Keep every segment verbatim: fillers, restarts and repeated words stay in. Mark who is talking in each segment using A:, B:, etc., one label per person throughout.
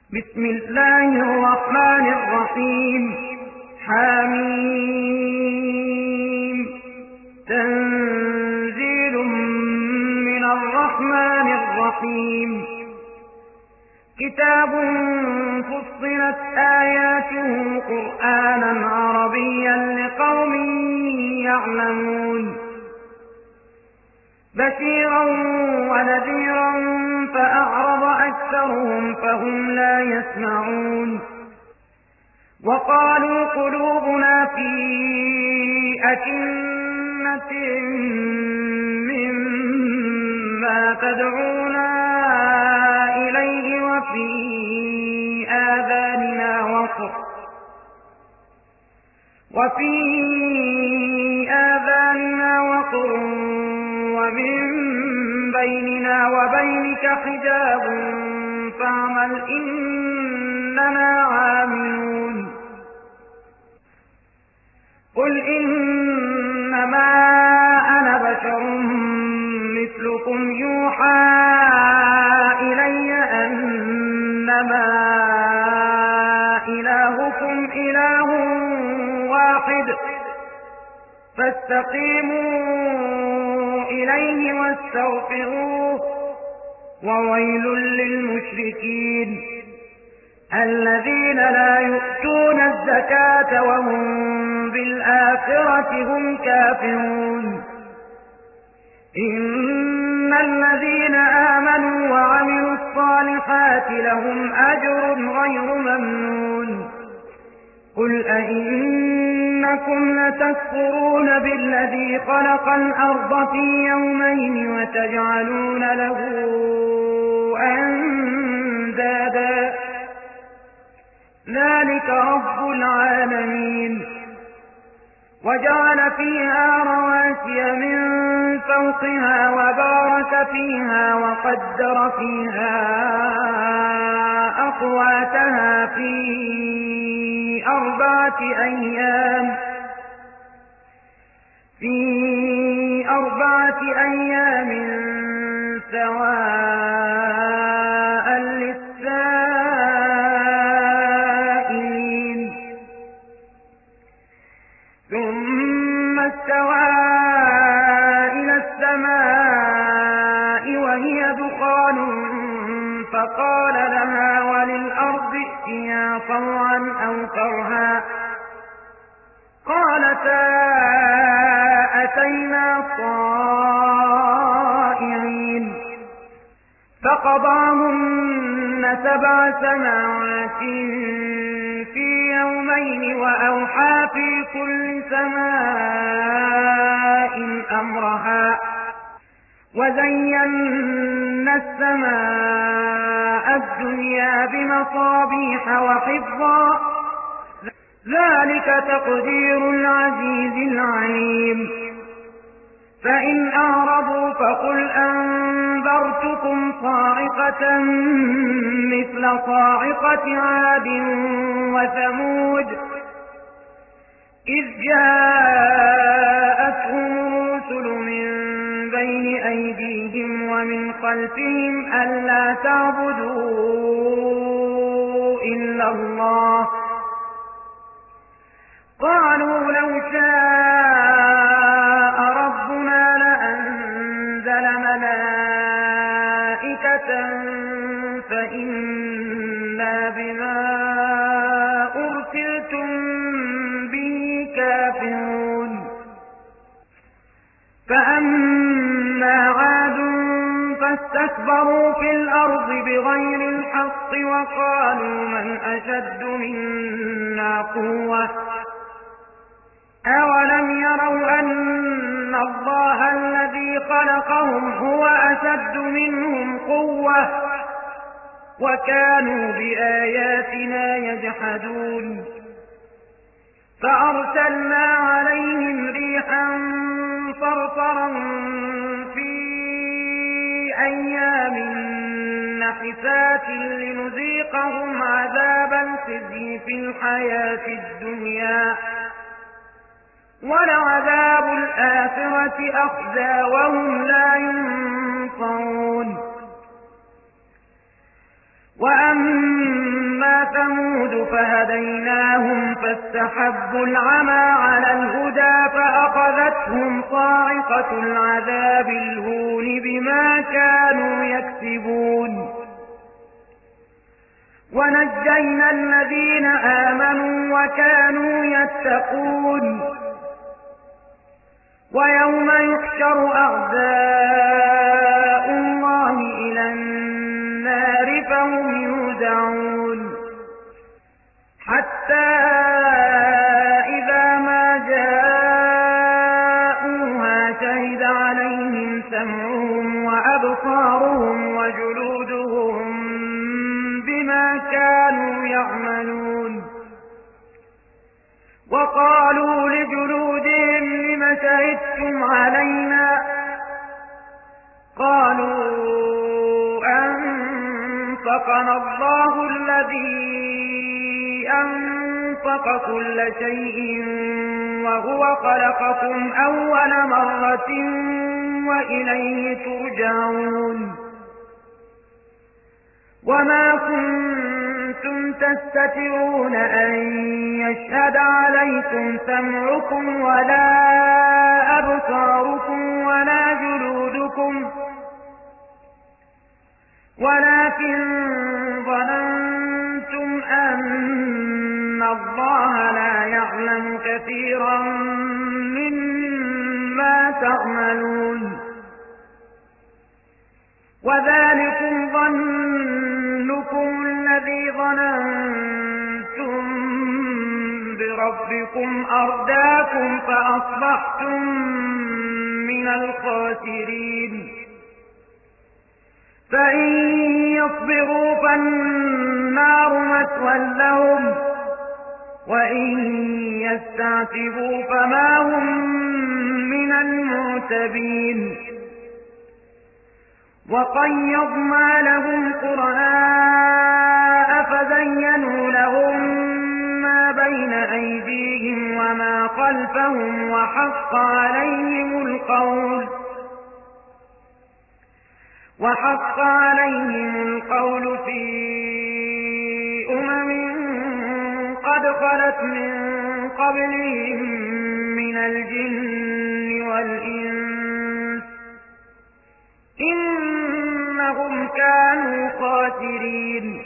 A: بسم الله الرحمن الرحيم. حميم. تنزيل من الرحمن الرحيم. كتاب فصلت آياته قرآنا عربيا لقوم يعلمون. بشيرا ونذيرا فأعرض أكثرهم فهم لا يسمعون. وقالوا قلوبنا في أكنة مما تدعونا إليه وفي آذاننا وقر وفي آذاننا وقر ومن بيننا وبينك حجاب فاعمل إننا عاملون. قل إنما أنا بشر مثلكم يوحى إلي أنما إلهكم إله واحد فاستقيموا إليه واستغفروه وويل للمشركين الذين لا يؤتون الزكاة وهم بالآخرة هم كافرون. إن الذين آمنوا وعملوا الصالحات لهم أجر غير ممنون. قل أئنكم لتكفرون بالذي خلق الأرض في يومين وتجعلون له أندادا ذلك رب العالمين. وجعل فيها رواسي من فوقها وبارك فيها وقدر فيها أقواتها في أربعة أيام في أربعة أيام سواء للسائلين. ثم استوى إلى السماء وهي دخان فقال لها وللأرض ائتيا طوعا أو كرها قالتا أتينا طائعين. فقضاهن سبع سماوات في يومين وأوحى في كل سماء أمرها وزينا السماء الدنيا بمصابيح وحفظا ذلك تقدير العزيز العليم. فإن أعرضوا فقل أنذرتكم صاعقة مثل صاعقة عاد وثمود إذ جاءتهم الرسل من بين أيديهم ومن خلفهم ألا تعبدوا إلا الله قالوا لو شاء ربنا لأنزل ملائكة فإنا بما أرسلتم به كافرون. فأما عاد فاستكبروا في الأرض بغير الحق وقالوا من أشد منا قوة أولم يروا أن الله الذي خلقهم هو أشد منهم قوة وكانوا بآياتنا يجحدون. فأرسلنا عليهم ريحا صرصرا في أيام نحسات لنذيقهم عذاب الخزي في الحياة الدنيا ولعذاب الآخرة أخزى وهم لا ينصرون. وأما وثمود فهديناهم فاستحبوا العمى على الهدى فأخذتهم صاعقة العذاب الهون بما كانوا يكسبون ونجينا الذين آمنوا وكانوا يتقون ويوم يحشر أعداء الله إلى النار فهم يوزعون حتى إذا ما جاءوها شهد عليهم سمعهم وأبصارهم وجلودهم بما كانوا يعملون وقالوا لجلودهم لم شهدتم علينا قالوا أنطقنا الله الذي أنطق كل شيء وهو خلقكم أول مرة وإليه ترجعون وما كنتم تستترون أن يشهد عليكم سمعكم ولا أبصاركم ولا جلودكم ولكن ظننتم أن الله لا يعلم كثيرا مما تعملون وذلكم ظنكم الذي ظننتم بربكم أرداكم فأصبحتم من الخاسرين فإن يصبروا فالنار مثوى لهم وإن يستعتبوا فما هم من المعتبين وقيضنا لهم قرناء فزينوا لهم ما بين أيديهم وما خلفهم وحق عليهم القول وحق عليهم القول في أمم قد خلت من قبلهم من الجن والإنس إنهم كانوا خاسرين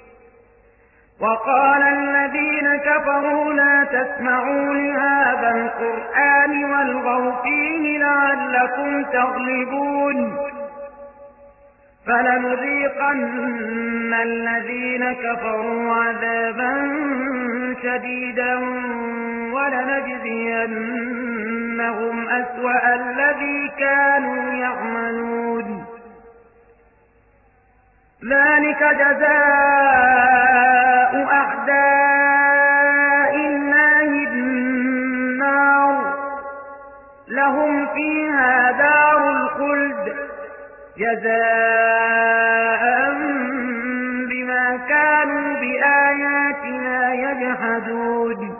A: وقال الذين كفروا لا تسمعوا لهذا القرآن والغوا فيه لعلكم تغلبون فلنذيقن الذين كفروا عذابا شديدا ولنجزينهم أسوأ الذي كانوا يعملون ذلك جزاء أعداء الله النار لهم فيها دار الخلد جزاء بما كانوا بآياتنا يجحدون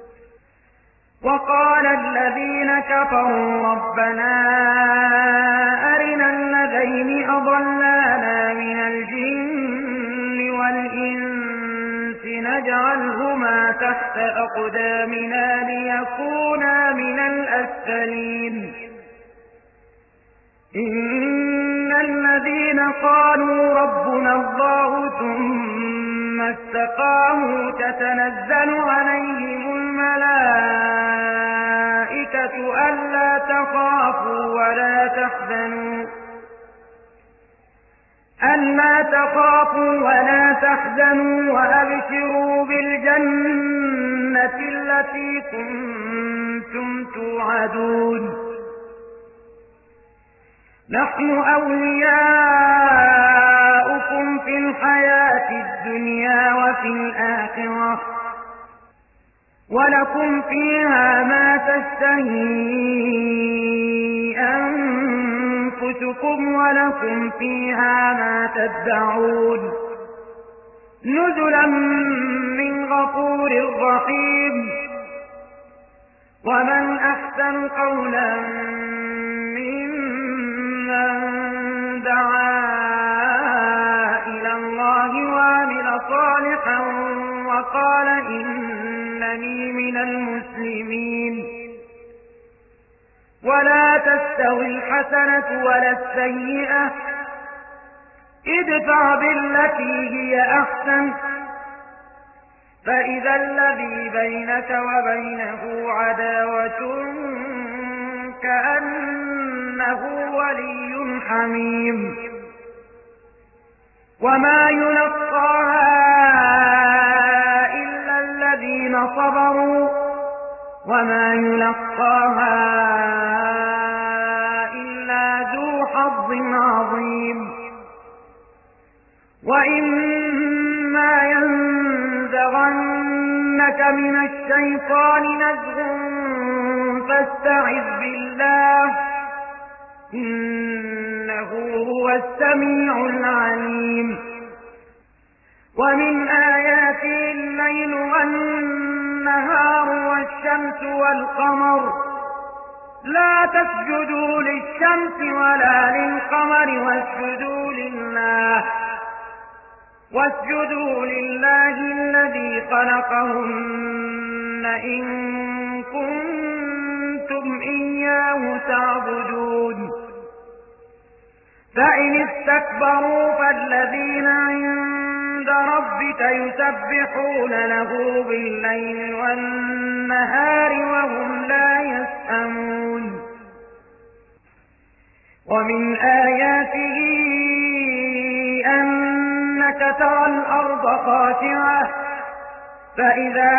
A: وقال الذين كفروا ربنا أرنا الذين أضلانا من الجن والإنس نجعلهما تحت أقدامنا ليكونا من الأسفلين إن الذين قالوا ربنا الله ثم استقاموا تتنزل عليهم الملائكة ألا تخافوا ولا تحزنوا ألا تخافوا ولا تحزنوا وأبشروا بالجنة التي كنتم توعدون نحن أولياؤكم في الحياة الدنيا وفي الآخرة ولكم فيها ما تشتهي أنفسكم ولكم فيها ما تدعون نزلا من غفور رحيم ومن أحسن قولا ممن دعا إلى الله وعمل صالحا وقال إنني من المسلمين. ولا تستوي الحسنة ولا السيئة، ادفع بالتي هي أحسن، فإذا الذي بينك وبينه عداوة كأنه ولي حميم. وما يلقاها إلا الذين صبروا وما يلقاها إلا ذو حظ عظيم. وإما ينزغنك من الشيطان نزغ فاستعذ بالله إنه هو السميع العليم. ومن آياته الليل والنهار والشمس والقمر، لا تسجدوا للشمس ولا للقمر واسجدوا لله واسجدوا لله الذي خلقهن إن كنتم إياه تعبدون. فإن استكبروا فالذين عند ربك يسبحون له بالليل والنهار وهم لا يسأمون. ومن آياته أنك ترى الأرض خاشعة فإذا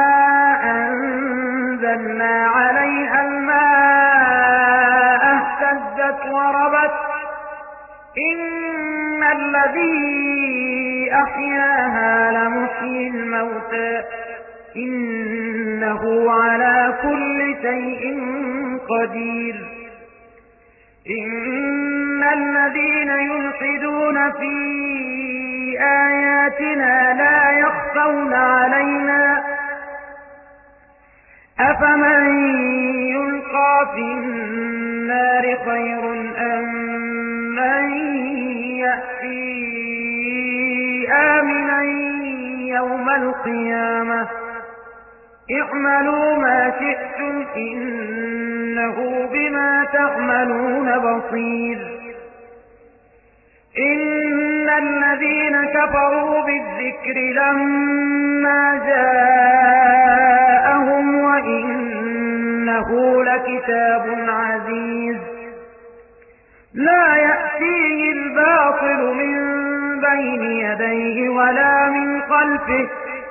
A: أنزلنا عليها الماء اهتزت وربت إن الذي أحياها لمحيي الموتى إنه على كل شيء قدير. إن الذين يلحدون في آياتنا لا يخفون علينا أفمن يلقى في النار خير أم من يأتي آمنا يوم القيامة اعملوا ما شئتم إنه بما تعملون بصير. إن الذين كفروا بالذكر لما جاءهم وإنه لكتاب عزيز لا يأتيه الباطل من بين يديه ولا من خلفه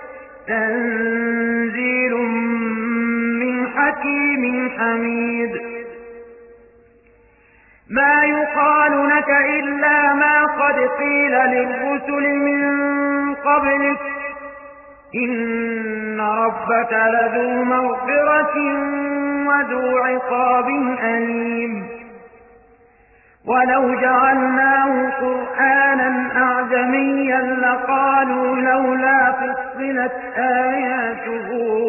A: تنزيل من حكيم حميد. ما يقال لك إلا ما قد قيل للرسل من قبلك إن ربك لذو مغفرة وذو عقاب أليم. ولو جعلناه قرآنا أعجميا لقالوا لولا فصلت آياته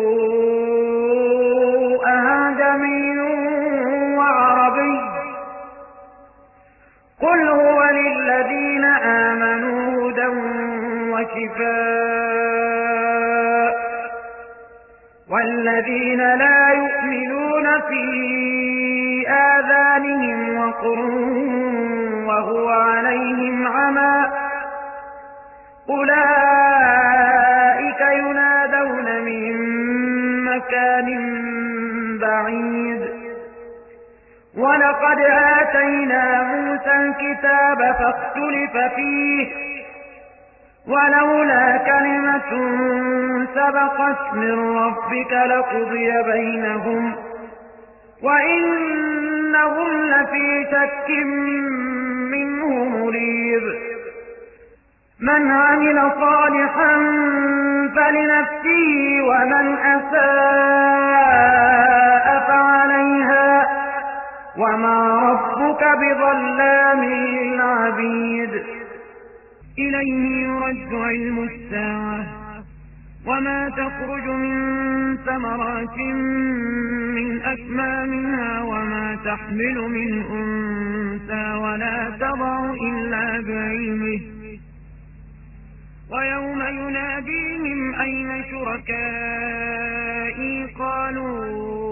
A: أعجمي وعربي قل هو للذين آمنوا هدى وشفاء والذين لا يؤمنون في آذانهم وقر وهو عليهم عمى أولئك ينادون من مكان بعيد. ولقد آتينا موسى الكتاب فاختلف فيه ولولا كلمة سبقت من ربك لقضي بينهم وإنهم لفي شك منه مريب. من عمل صالحا فلنفسه ومن أساء فعليها وما ربك بظلام للعبيد. إليه يرد علم الساعة وما تخرج من ثمرات من أكمامها وما تحمل من أنثى ولا تضع إلا بعلمه ويوم يناديهم أين شركائي قالوا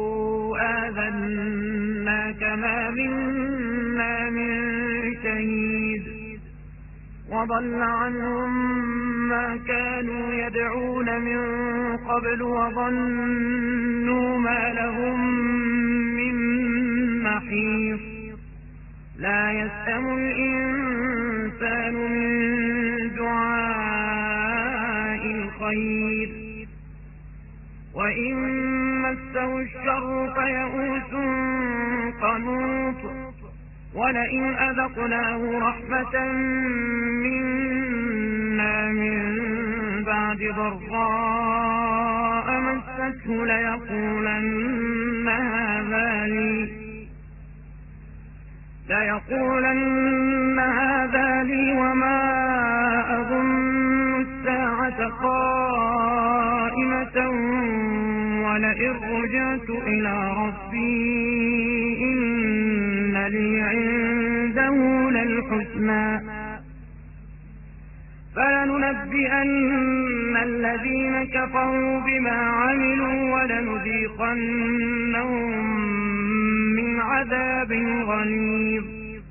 A: آذناك ما منا من شهيد وضل عنهم ما كانوا يدعون من قبل وظنوا ما لهم من محيص لا يسأم الإنسان من دعاء الخير وإن مسه الشر فيئوس قنوط ولئن أذقناه رحمة منا من بعد ضراء مسته ليقولن هذا لي ليقولن هذا لي وما أظن الساعة قائمة ولئن رجعت إلى ربي إن لي عنده للحسنى فلننبئن الذين كفروا بما عملوا ولنذيقنهم من عذاب غليظ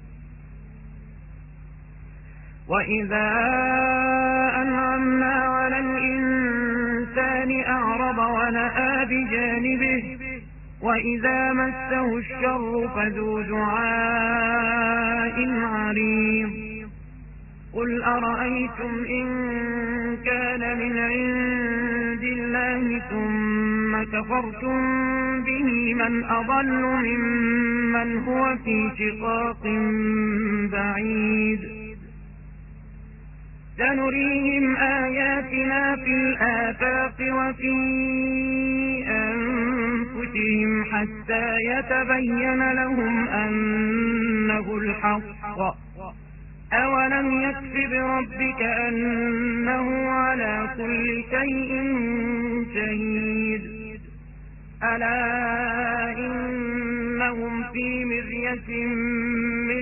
A: وإذا أنعمنا على الإنسان أعرض ونأى بجانبه وإذا مسه الشر فذو دعاء عريض قل أرأيتم إن كان من عند الله ثم كفرتم به من أضل ممن هو في شقاق بعيد سنريهم آياتنا في الآفاق وفي أنفسهم حتى يتبين لهم أنه الحق أولم يكف بربك أنه على كل شيء شهيد ألا إنهم في مرية من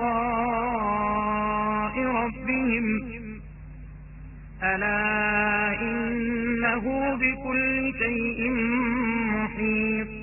A: لقاء ربهم ألا إنه بكل شيء محيط